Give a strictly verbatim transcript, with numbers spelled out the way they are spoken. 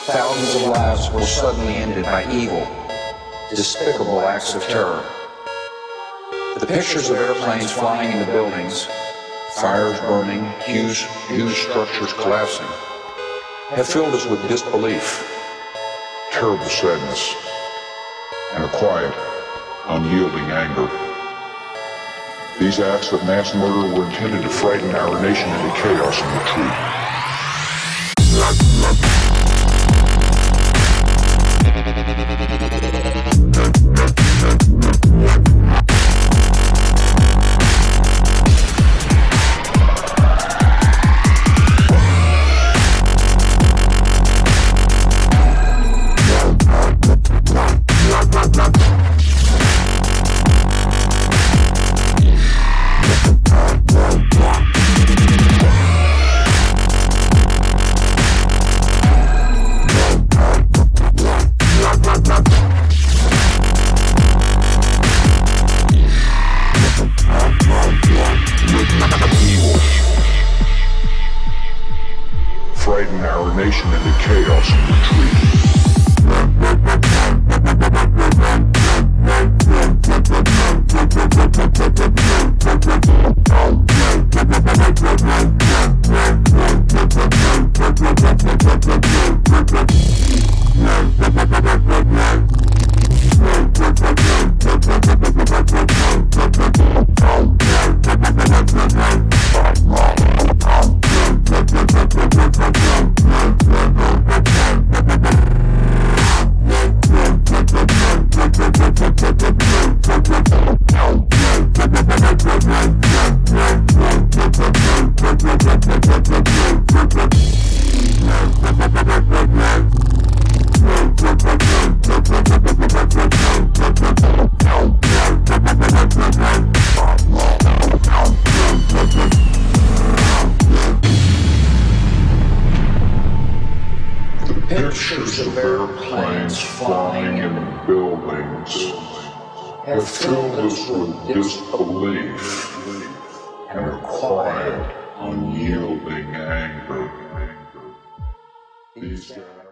Thousands of lives were suddenly ended by evil, despicable acts of terror. The pictures of airplanes flying into buildings, fires burning, huge, huge structures collapsing, have filled us with disbelief, terrible sadness, and a quiet, unyielding anger. These acts of mass murder were intended to frighten our nation into chaos and retreat. Frighten our nation into chaos and retreat. Pictures of airplanes flying in buildings have filled us with disbelief and a quiet, unyielding anger. These